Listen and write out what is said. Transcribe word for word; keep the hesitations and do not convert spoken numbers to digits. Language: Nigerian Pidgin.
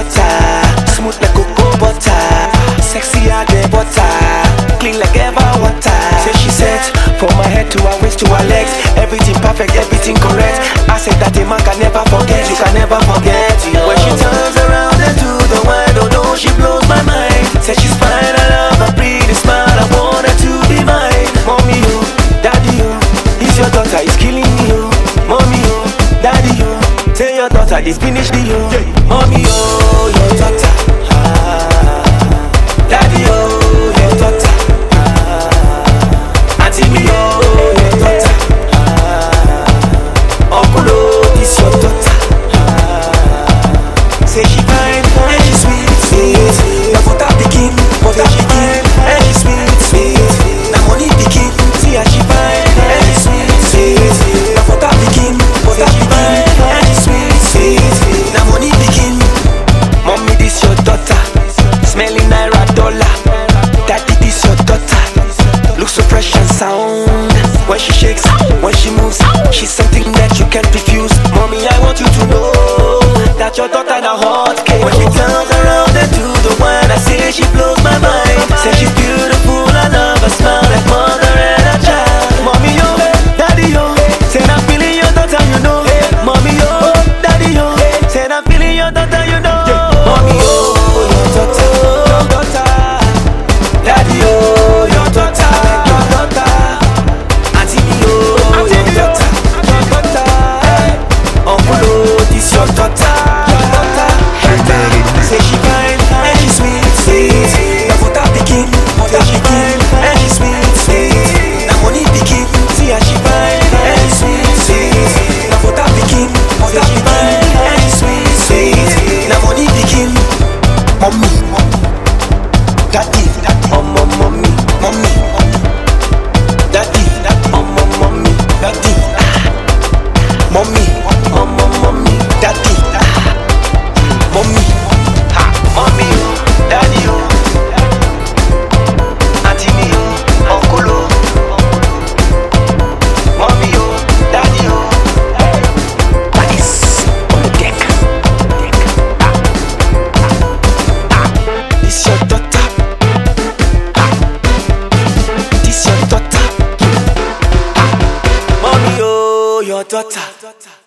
daughter, smooth like cocoa butter, sexy as the butter, clean like ever water. Say she said, from my head to her waist to her legs, everything perfect, everything correct. I said that a man can never forget, you can never forget. When she turns around and do the wine, oh no, she blows my mind. Say she's fine, I love her pretty smile, I want her to be mine. Mommy, oh, daddy, oh, it's your daughter, it's killing me, oh. Mommy, oh, daddy, oh, say your daughter, it's finished the oh. Mommy, oh, your daughter, ah. Daddy, oh, your daughter, ah. Auntie me, oh, your daughter, ah. Uncle, oh, this your daughter, ah. Say she fine, and she sweet, sweet. Your daughter pikin, but she fine, and she sweet, sweet. Now money pikin, see how she fine, and she sweet, sweet. Your daughter pikin, but she fine, and she sweet, sweet. Now money pikin, mommy this your daughter, smelling naira dollar. Daddy this your daughter, looks so fresh and sound. When she shakes, when she moves, she's something that you can't refuse. Mommy, I want you to know that your daughter na hot cake. When she turns around and do the wine, I say she blows my mind. Say she's beautiful, I love her smile like mother and a child. Mommy, yo, daddy, yo, say I'm feeling your daughter, you know. Mommy, yo, daddy, yo, say I'm feeling your daughter, you know. Mommy, yo, your daughter, your daughter. Daddy, yo, your daughter, your daughter. Auntie, yo, your daughter, your daughter. Uncle, oh, this your daughter. Say she fine and she sweet, sweet. Now put her pikin, put her pikin, and she sweet, sweet. Now money pikin, see how she fine and she sweet, sweet. Now put her pikin, put her pikin, and she sweet, sweet. Now money pikin, mommy, daddy, mama, mommy, mommy, daddy, mama, mommy, daddy, mommy, mama, mommy, daddy, mommy. Mommy, oh, daddy, oh, auntie me, oh, uncle, oh, mommy, oh, daddy, oh, that is on the deck. Ah, ah, ah. This your daughter. Ah, this your daughter. Ah, mommy, oh, your daughter.